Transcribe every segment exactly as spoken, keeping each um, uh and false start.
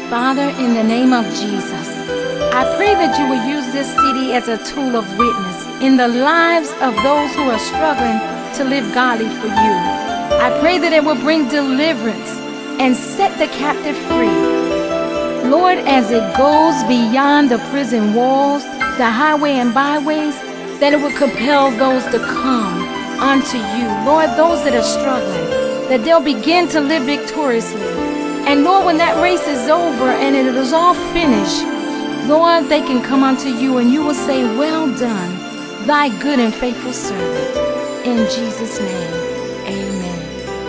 Father, in the name of Jesus, I pray that you will use this city as a tool of witness in the lives of those who are struggling to live godly for you. I pray that it will bring deliverance and set the captive free. Lord, as it goes beyond the prison walls, the highway and byways, that it will compel those to come unto you. Lord, those that are struggling, that they'll begin to live victoriously. And Lord, when that race is over and it is all finished, Lord, they can come unto you and you will say, well done, thy good and faithful servant. In Jesus' name, amen.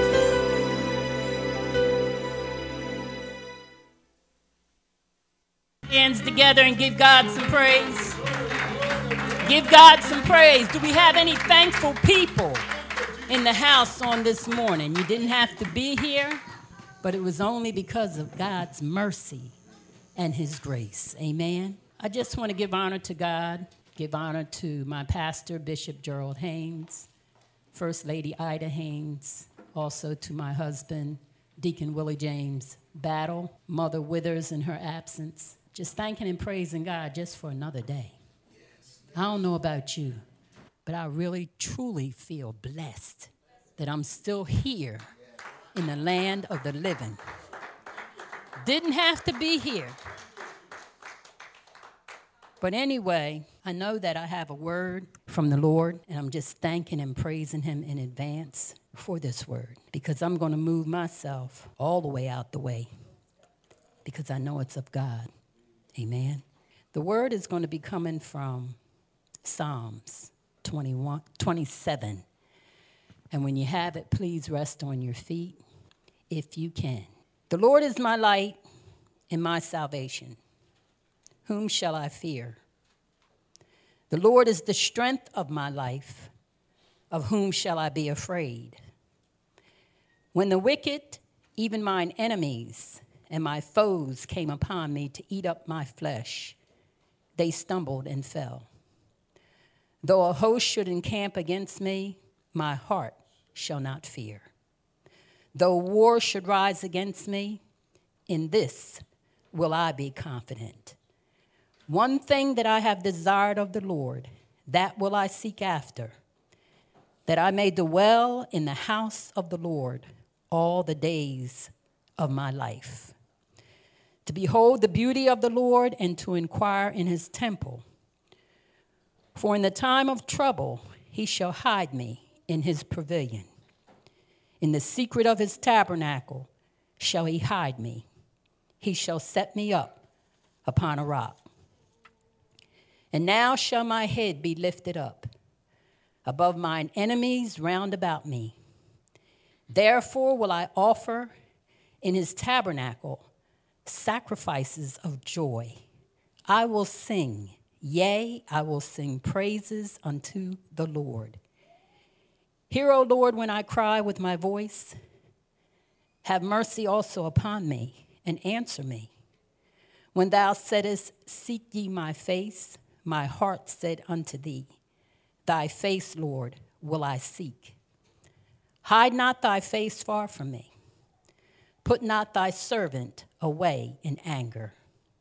Hands together and give God some praise. Give God some praise. Do we have any thankful people in the house on this morning? You didn't have to be here, but it was only because of God's mercy and his grace. Amen. I just want to give honor to God, give honor to my pastor, Bishop Gerald Haynes, First Lady Ida Haynes, also to my husband, Deacon Willie James Battle, Mother Withers in her absence. Just thanking and praising God just for another day. I don't know about you, but I really, truly feel blessed that I'm still here in the land of the living. Didn't have to be here. But anyway, I know that I have a word from the Lord, and I'm just thanking and praising him in advance for this word, because I'm going to move myself all the way out the way, because I know it's of God. Amen. The word is going to be coming from Psalms twenty-one, twenty-seven. And when you have it, please rest on your feet if you can. The Lord is my light and my salvation. Whom shall I fear? The Lord is the strength of my life. Of whom shall I be afraid? When the wicked, even mine enemies, and my foes came upon me to eat up my flesh, they stumbled and fell. Though a host should encamp against me, my heart shall not fear. Though war should rise against me, in this will I be confident. One thing that I have desired of the Lord, that will I seek after, that I may dwell in the house of the Lord all the days of my life, to behold the beauty of the Lord and to inquire in his temple. For in the time of trouble he shall hide me in his pavilion. In the secret of his tabernacle shall he hide me. He shall set me up upon a rock. And now shall my head be lifted up above mine enemies round about me. Therefore will I offer in his tabernacle sacrifices of joy. I will sing, yea, I will sing praises unto the Lord. Hear, O Lord, when I cry with my voice. Have mercy also upon me, and answer me. When thou saidest, seek ye my face, my heart said unto thee, thy face, Lord, will I seek. Hide not thy face far from me. Put not thy servant away in anger.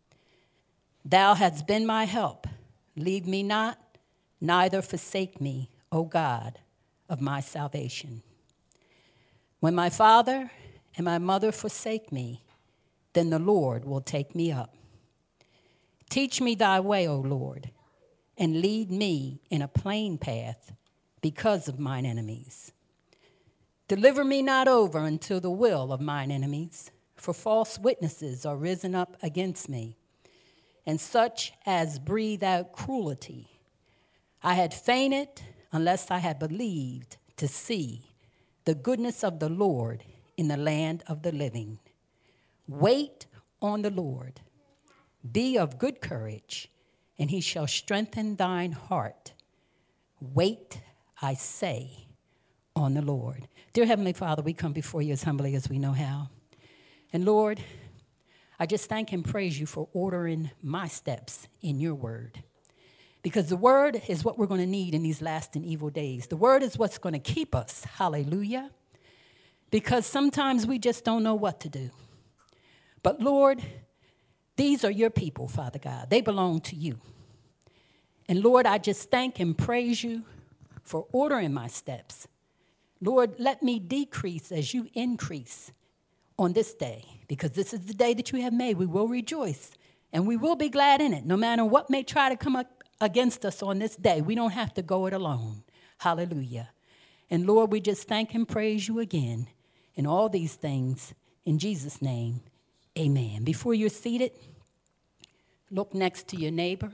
Thou hast been my help. Leave me not, neither forsake me, O God of my salvation. When my father and my mother forsake me, then the Lord will take me up. Teach me thy way, O Lord, and lead me in a plain path because of mine enemies. Deliver me not over unto the will of mine enemies, for false witnesses are risen up against me, and such as breathe out cruelty. I had fainted unless I had believed to see the goodness of the Lord in the land of the living. Wait on the Lord. Be of good courage, and he shall strengthen thine heart. Wait, I say, on the Lord. Dear Heavenly Father, we come before you as humbly as we know how. And Lord, I just thank and praise you for ordering my steps in your word. Because the word is what we're going to need in these last and evil days. The word is what's going to keep us. Hallelujah. Because sometimes we just don't know what to do. But Lord, These are your people, Father God. They belong to you. And Lord, I just thank and praise you for ordering my steps. Lord, let me decrease as you increase on this day, because this is the day that you have made. We will rejoice and we will be glad in it. No matter what may try to come up against us on this day, we don't have to go it alone. Hallelujah. And Lord, we just thank and praise you again in all these things. In Jesus' name, amen. Before you're seated, look next to your neighbor.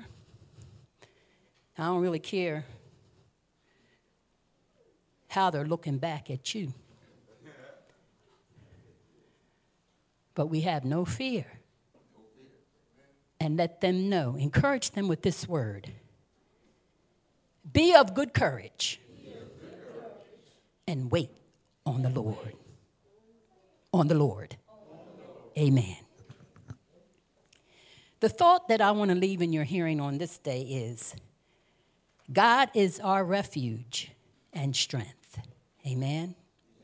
I don't really care how they're looking back at you. But we have no fear. And let them know. Encourage them with this word. Be of good courage. And wait on the Lord. On the Lord. Amen. The thought that I want to leave in your hearing on this day is, God is our refuge and strength. Amen.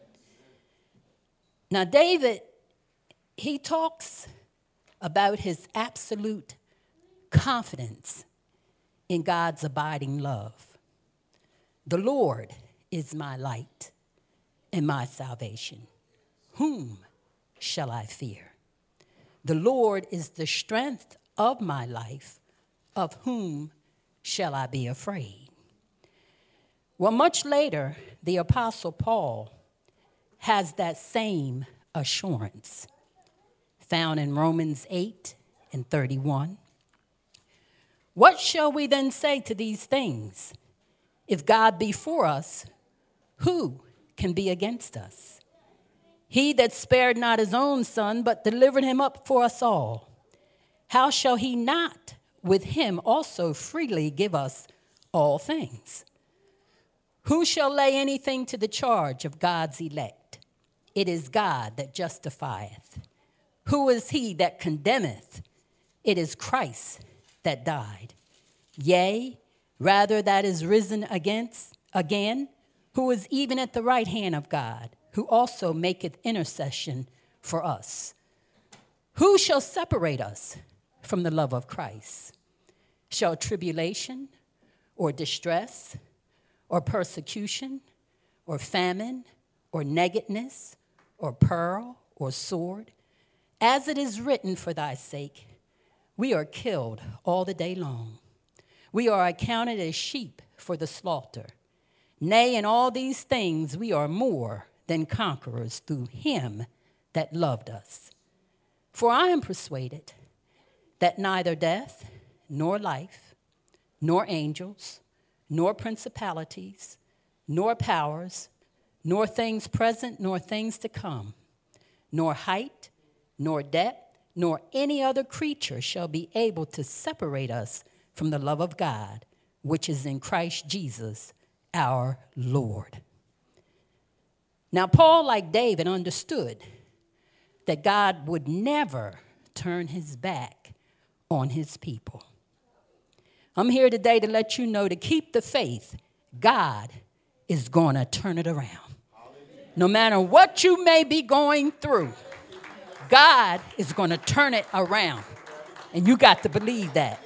Now, David, he talks about his absolute confidence in God's abiding love. The Lord is my light and my salvation. Whom shall I fear? The Lord is the strength of my life. Of whom shall I be afraid? Well, much later, the Apostle Paul has that same assurance found in Romans eight and thirty-one. What shall we then say to these things? If God be for us, who can be against us? He that spared not his own son, but delivered him up for us all, how shall he not with him also freely give us all things? Who shall lay anything to the charge of God's elect? It is God that justifieth. Who is he that condemneth? It is Christ that died. Yea, rather that is risen against again, who is even at the right hand of God, who also maketh intercession for us. Who shall separate us from the love of Christ? Shall tribulation or distress or persecution or famine or nakedness or peril or sword? As it is written, for thy sake, we are killed all the day long. We are accounted as sheep for the slaughter. Nay, in all these things we are more than conquerors through him that loved us. For I am persuaded that neither death, nor life, nor angels, nor principalities, nor powers, nor things present, nor things to come, nor height, nor depth, nor any other creature shall be able to separate us from the love of God, which is in Christ Jesus, our Lord. Now, Paul, like David, understood that God would never turn his back on his people. I'm here today to let you know, to keep the faith, God is going to turn it around. No matter what you may be going through, God is going to turn it around. And you got to believe that.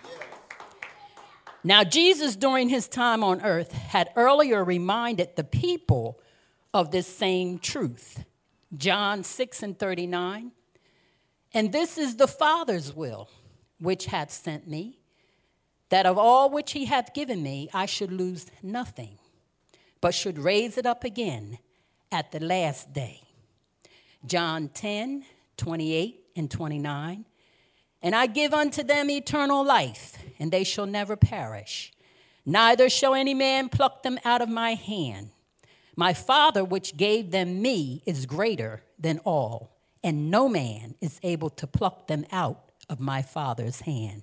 Now, Jesus, during his time on earth, had earlier reminded the people of this same truth. John six and thirty-nine. And this is the Father's will, which hath sent me, that of all which he hath given me, I should lose nothing, but should raise it up again at the last day. John ten, twenty-eight and twenty-nine. And I give unto them eternal life, and they shall never perish. Neither shall any man pluck them out of my hand. My Father, which gave them me, is greater than all, and no man is able to pluck them out of my Father's hand.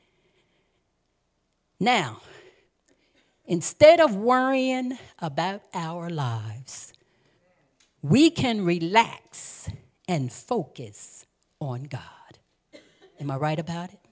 Now, instead of worrying about our lives, we can relax and focus on God. Am I right about it?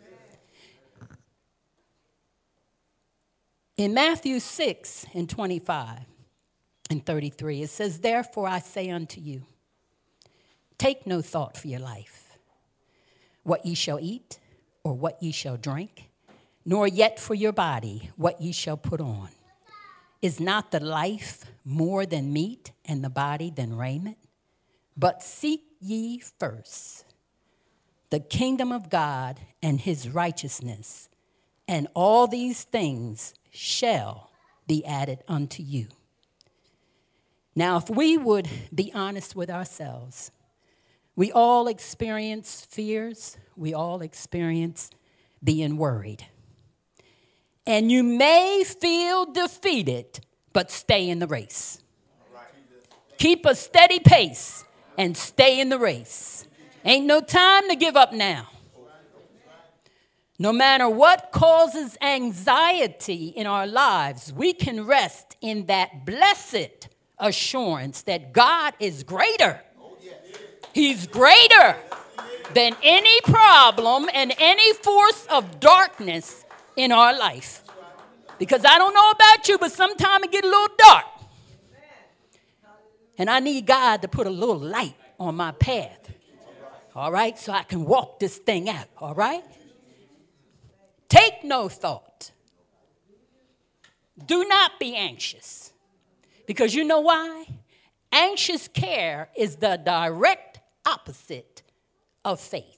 In Matthew six and twenty-five and thirty-three, it says, therefore I say unto you, take no thought for your life, what ye shall eat or what ye shall drink, nor yet for your body what ye shall put on. Is not the life more than meat, and the body than raiment? But seek ye first the kingdom of God and his righteousness, and all these things shall be added unto you. Now, if we would be honest with ourselves, we all experience fears. We all experience being worried. And you may feel defeated, but stay in the race. Keep a steady pace and stay in the race. Ain't no time to give up now. No matter what causes anxiety in our lives, we can rest in that blessed assurance that God is greater. He's greater than any problem and any force of darkness in our life. Because I don't know about you, but sometimes it get a little dark. And I need God to put a little light on my path. All right? So I can walk this thing out. All right? Take no thought. Do not be anxious. Because you know why? Anxious care is the direct opposite of faith.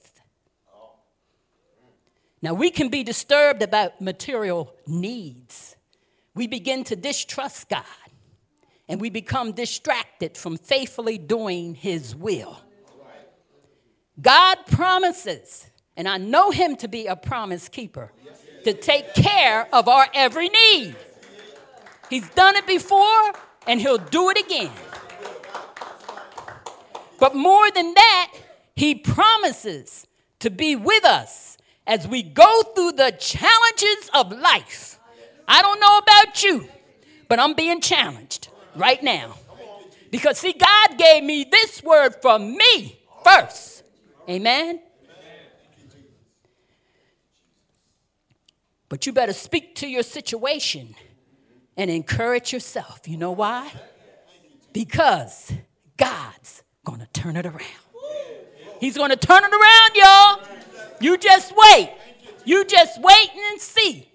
Now, we can be disturbed about material needs. We begin to distrust God, and we become distracted from faithfully doing his will. God promises, and I know him to be a promise keeper, to take care of our every need. He's done it before, and he'll do it again. But more than that, he promises to be with us as we go through the challenges of life. I don't know about you, but I'm being challenged right now. Because, see, God gave me this word for me first. Amen? But you better speak to your situation and encourage yourself. You know why? Because God's going to turn it around. He's going to turn it around, y'all. You just wait. You just wait and see.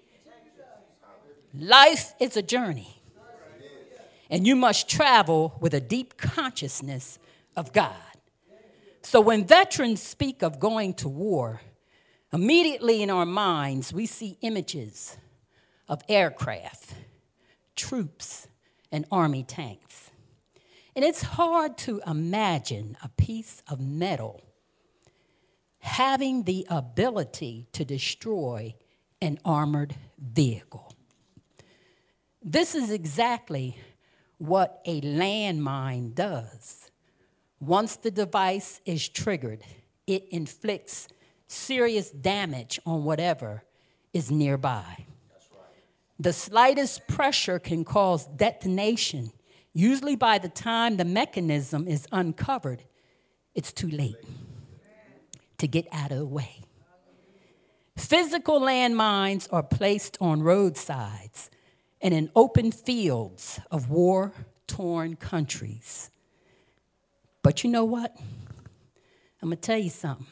Life is a journey. And you must travel with a deep consciousness of God. So when veterans speak of going to war, immediately in our minds, we see images of aircraft, troops, and army tanks. And it's hard to imagine a piece of metal having the ability to destroy an armored vehicle. This is exactly what a landmine does. Once the device is triggered, it inflicts serious damage on whatever is nearby. The slightest pressure can cause detonation. Usually by the time the mechanism is uncovered, it's too late to get out of the way. Physical landmines are placed on roadsides and in open fields of war-torn countries. But you know what? I'm going to tell you something.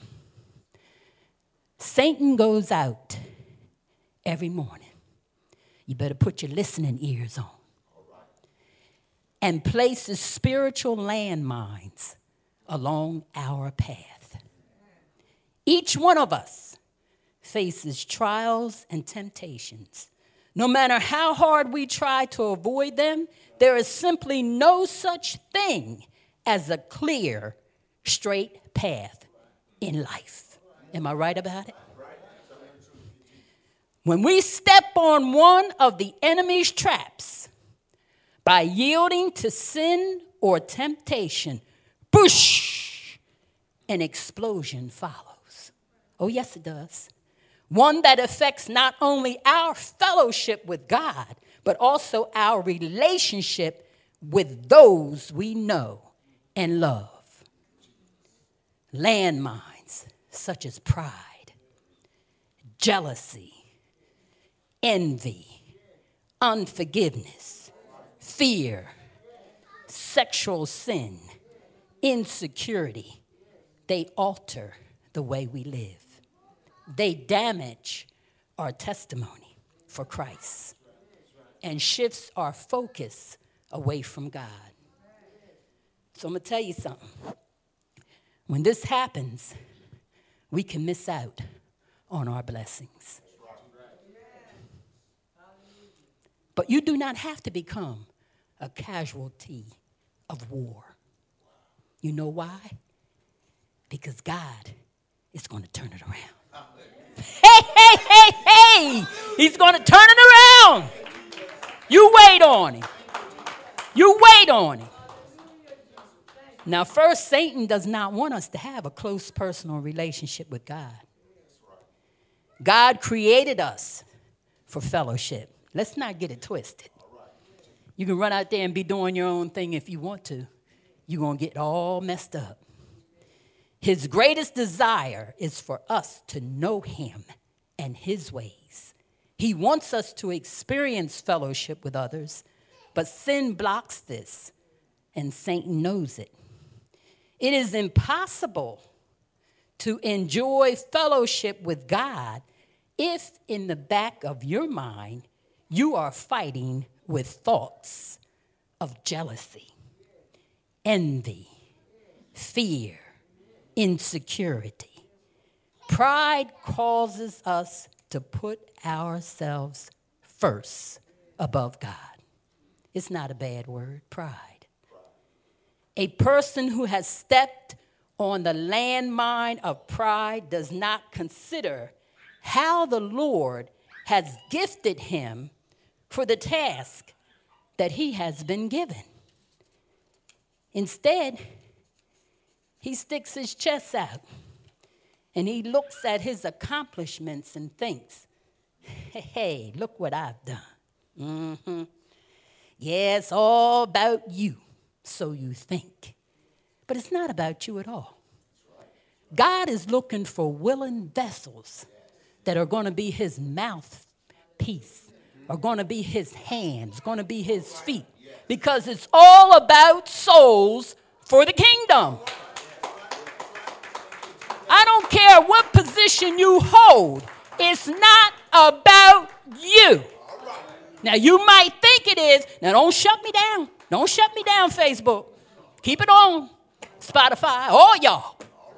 Satan goes out every morning. You better put your listening ears on. And places spiritual landmines along our path. Each one of us faces trials and temptations. No matter how hard we try to avoid them, there is simply no such thing as a clear, straight path in life. Am I right about it? When we step on one of the enemy's traps by yielding to sin or temptation, boosh, an explosion follows. Oh, yes, it does. One that affects not only our fellowship with God, but also our relationship with those we know and love. Landmines such as pride, jealousy, envy, unforgiveness, fear, sexual sin, insecurity, they alter the way we live. they damage our testimony for Christ and shifts our focus away from God. So I'm going to tell you something. When this happens, we can miss out on our blessings. But you do not have to become a casualty of war. You know why? Because God is going to turn it around. Hey, hey, hey, hey! He's going to turn it around. You wait on him. You wait on him. Now, first, Satan does not want us to have a close personal relationship with God. God created us for fellowship. Let's not get it twisted. You can run out there and be doing your own thing if you want to. You're going to get all messed up. His greatest desire is for us to know him and his ways. He wants us to experience fellowship with others, but sin blocks this, and Satan knows it. It is impossible to enjoy fellowship with God if in the back of your mind you are fighting with thoughts of jealousy, envy, fear, insecurity. Pride causes us to put ourselves first above God. It's not a bad word, pride. A person who has stepped on the landmine of pride does not consider how the Lord has gifted him for the task that he has been given. Instead, he sticks his chest out and he looks at his accomplishments and thinks, hey, hey look what I've done. Mm-hmm. Yeah, it's all about you. So you think. But it's not about you at all. God is looking for willing vessels that are going to be his mouthpiece, are going to be his hands, going to be his feet, because it's all about souls for the kingdom. I don't care what position you hold. It's not about you. Now, you might think it is. Now, don't shut me down. Don't shut me down, Facebook. Keep it on. Spotify, all y'all.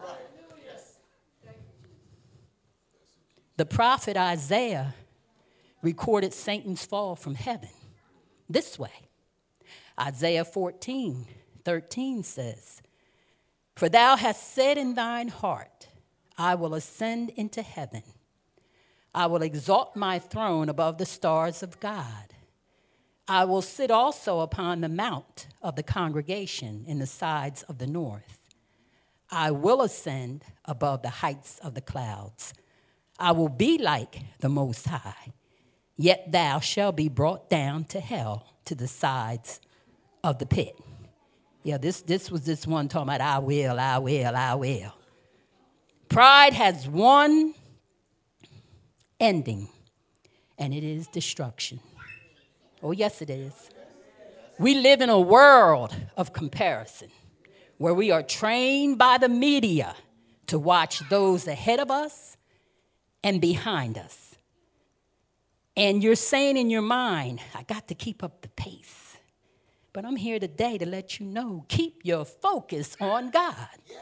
The prophet Isaiah recorded Satan's fall from heaven this way. Isaiah fourteen thirteen says, "For thou hast said in thine heart, I will ascend into heaven. I will exalt my throne above the stars of God. I will sit also upon the mount of the congregation in the sides of the north. I will ascend above the heights of the clouds. I will be like the Most High. Yet thou shalt be brought down to hell, to the sides of the pit." Yeah, this, this was this one talking about, I will, I will, I will. Pride has one ending, and it is destruction. Oh, yes, it is. We live in a world of comparison where we are trained by the media to watch those ahead of us and behind us. And you're saying in your mind, I got to keep up the pace. But I'm here today to let you know, keep your focus on God.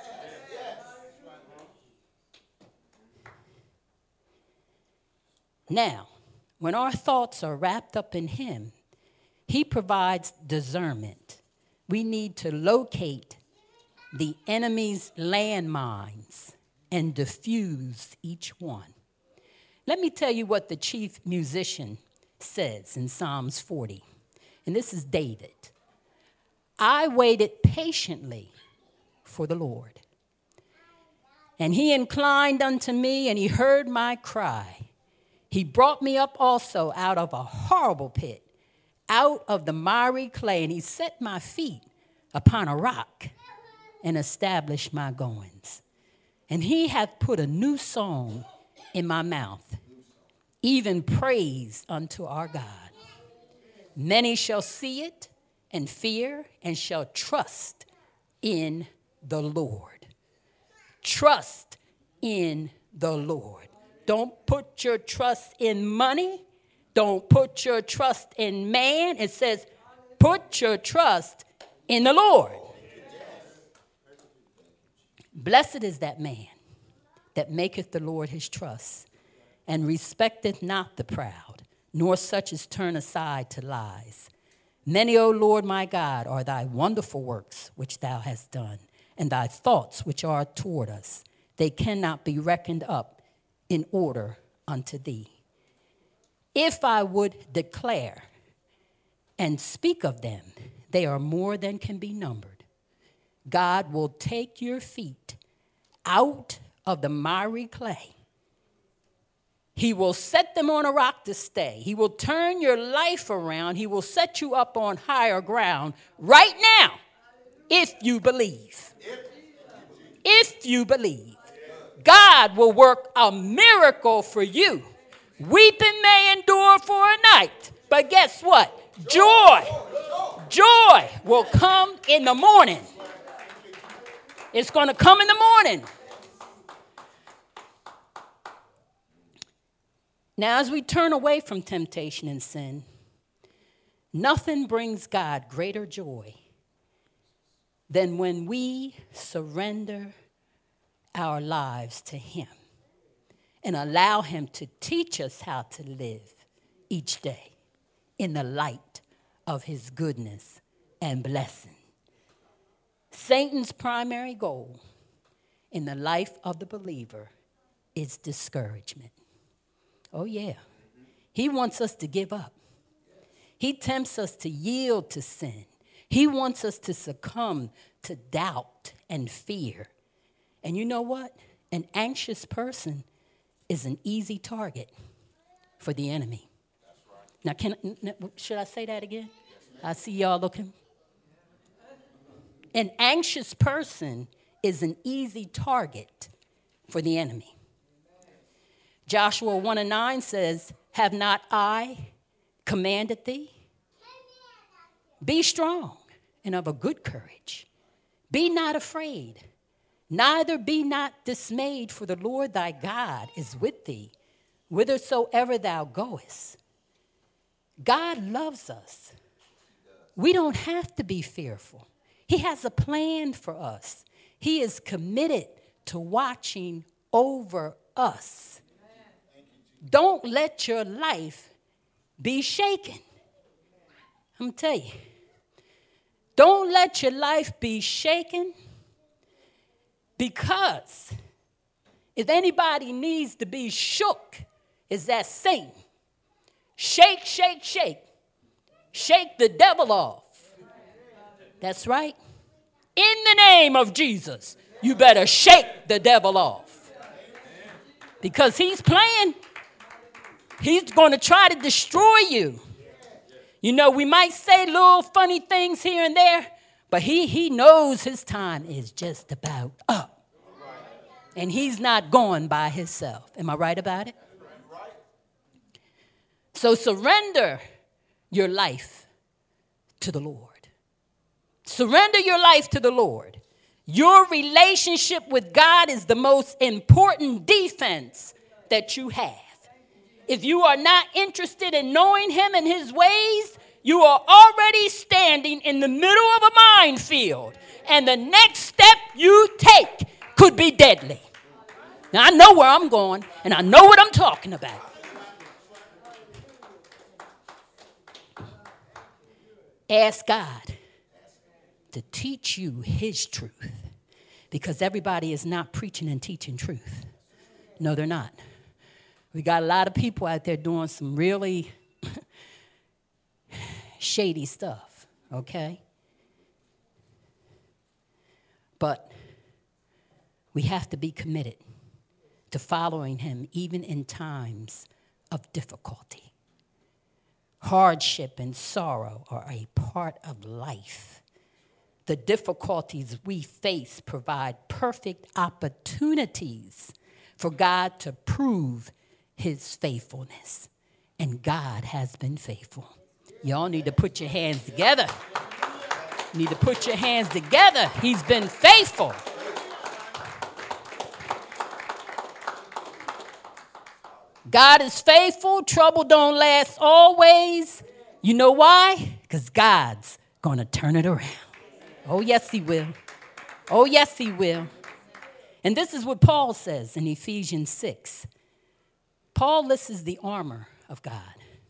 Now, when our thoughts are wrapped up in him, he provides discernment. We need to locate the enemy's landmines and diffuse each one. Let me tell you what the chief musician says in Psalms forty. And this is David. "I waited patiently for the Lord, and he inclined unto me, and he heard my cry. He brought me up also out of a horrible pit, out of the miry clay, and he set my feet upon a rock and established my goings. And he hath put a new song in my mouth, even praise unto our God. Many shall see it and fear and shall trust in the Lord." Trust in the Lord. Don't put your trust in money. Don't put your trust in man. It says, put your trust in the Lord. Blessed is that man that maketh the Lord his trust, and respecteth not the proud, nor such as turn aside to lies. Many, O Lord my God, are thy wonderful works which thou hast done, and thy thoughts which are toward us. They cannot be reckoned up in order unto thee. If I would declare and speak of them, they are more than can be numbered. God will take your feet out of the miry clay. He will set them on a rock to stay. He will turn your life around. He will set you up on higher ground right now, if you believe. If you believe. God will work a miracle for you. Weeping may endure for a night, but guess what? Joy, joy will come in the morning. It's going to come in the morning. Now, as we turn away from temptation and sin, nothing brings God greater joy than when we surrender our lives to him and allow him to teach us how to live each day in the light of his goodness and blessing. Satan's primary goal in the life of the believer is discouragement. Oh, yeah. He wants us to give up. He tempts us to yield to sin. He wants us to succumb to doubt and fear. And you know what? An anxious person is an easy target for the enemy. Now, can should I say that again? I see y'all looking. An anxious person is an easy target for the enemy. Joshua one and nine says, have not I commanded thee? Be strong and of a good courage. Be not afraid, neither be not dismayed, for the Lord thy God is with thee, whithersoever thou goest. God loves us. We don't have to be fearful. He has a plan for us. He is committed to watching over us. Don't let your life be shaken. I'm going to tell you. Don't let your life be shaken, because if anybody needs to be shook, it's that Satan. Shake, shake, shake. Shake the devil off. That's right. In the name of Jesus, you better shake the devil off. Because he's playing. He's going to try to destroy you. You know, we might say little funny things here and there, but he, he knows his time is just about up. And he's not going by himself. Am I right about it? So surrender your life to the Lord. Surrender your life to the Lord. Your relationship with God is the most important defense that you have. If you are not interested in knowing him and his ways, you are already standing in the middle of a minefield. And the next step you take could be deadly. Now, I know where I'm going, and I know what I'm talking about. Ask God to teach you his truth, because everybody is not preaching and teaching truth. No, they're not. We got a lot of people out there doing some really shady stuff, okay? But we have to be committed to following him even in times of difficulty. Hardship and sorrow are a part of life. The difficulties we face provide perfect opportunities for God to prove his faithfulness. And God has been faithful. Y'all need to put your hands together. You need to put your hands together. He's been faithful. God is faithful. Trouble don't last always. You know why? Because God's going to turn it around. Oh, yes, he will. Oh, yes, he will. And this is what Paul says in Ephesians six. Paul lists the armor of God.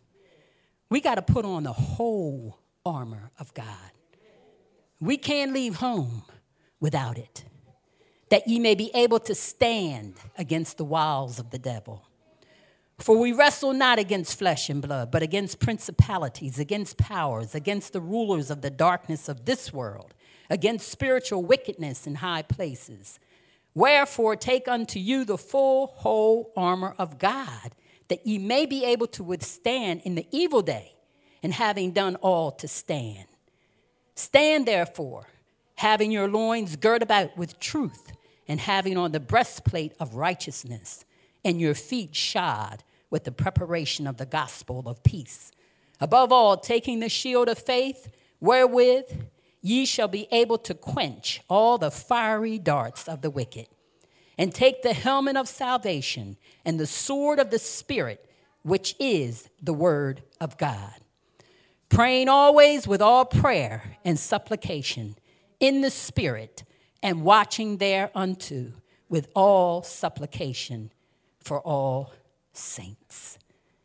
We got to put on the whole armor of God. We can't leave home without it, that ye may be able to stand against the wiles of the devil. For we wrestle not against flesh and blood, but against principalities, against powers, against the rulers of the darkness of this world, against spiritual wickedness in high places. Wherefore take unto you the full whole armor of God, that ye may be able to withstand in the evil day, and having done all to stand. Stand therefore, having your loins girt about with truth, and having on the breastplate of righteousness, and your feet shod with the preparation of the gospel of peace. Above all, taking the shield of faith, wherewith ye shall be able to quench all the fiery darts of the wicked. And take the helmet of salvation and the sword of the Spirit, which is the word of God. Praying always with all prayer and supplication in the Spirit, and watching thereunto with all supplication for all saints.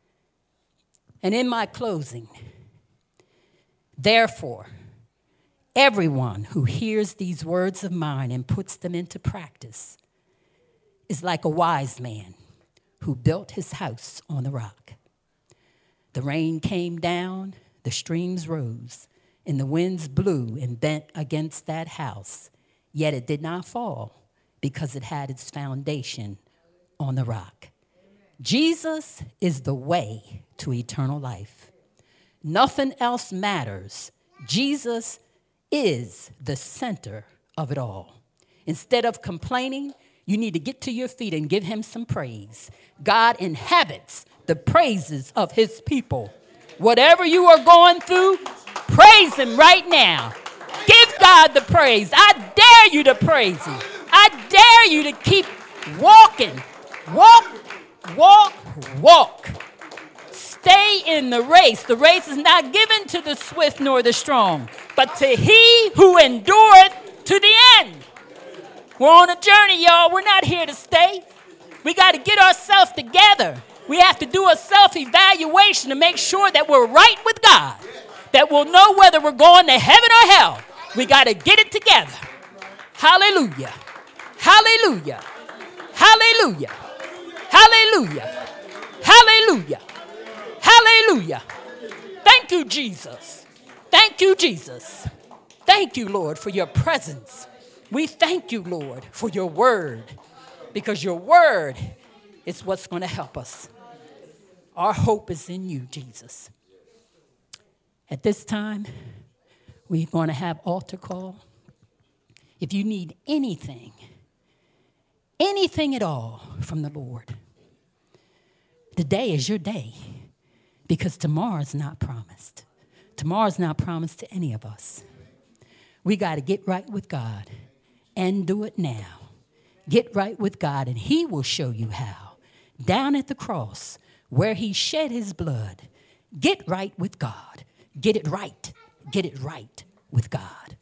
And in my closing, therefore, everyone who hears these words of mine and puts them into practice is like a wise man who built his house on the rock. The rain came down, the streams rose, and the winds blew and bent against that house, yet it did not fall because it had its foundation on the rock. Jesus is the way to eternal life. Nothing else matters. Jesus is the center of it all. Instead of complaining, you need to get to your feet and give him some praise. God inhabits the praises of his people. Whatever you are going through, praise him right now. Give God the praise. I dare you to praise him. I dare you to keep walking. Walk, walk, walk. Stay in the race. The race is not given to the swift nor the strong, but to he who endureth to the end. We're on a journey, y'all. We're not here to stay. We got to get ourselves together. We have to do a self-evaluation to make sure that we're right with God, that we'll know whether we're going to heaven or hell. We got to get it together. Hallelujah. Hallelujah. Hallelujah. Hallelujah. Hallelujah. Hallelujah. Thank you, Jesus. Thank you, Jesus. Thank you, Lord, for your presence. We thank you, Lord, for your word, because your word is what's going to help us. Our hope is in you, Jesus. At this time, we're going to have altar call. If you need anything, anything at all from the Lord, today is your day, because tomorrow's not promised. Tomorrow's not promised to any of us. We got to get right with God and do it now. Get right with God, and he will show you how. Down at the cross where he shed his blood, get right with God. Get it right. Get it right with God.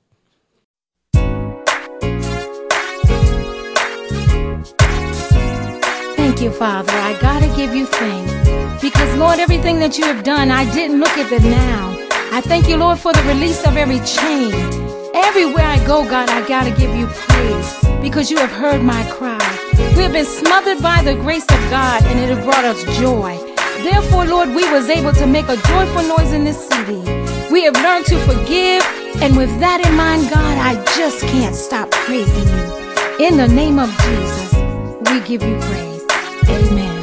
Thank you, Father. I got to give you thanks. Because, Lord, everything that you have done, I didn't look at the now. I thank you, Lord, for the release of every chain. Everywhere I go, God, I got to give you praise, because you have heard my cry. We have been smothered by the grace of God, and it has brought us joy. Therefore, Lord, we was able to make a joyful noise in this city. We have learned to forgive, and with that in mind, God, I just can't stop praising you. In the name of Jesus, we give you praise. Amen.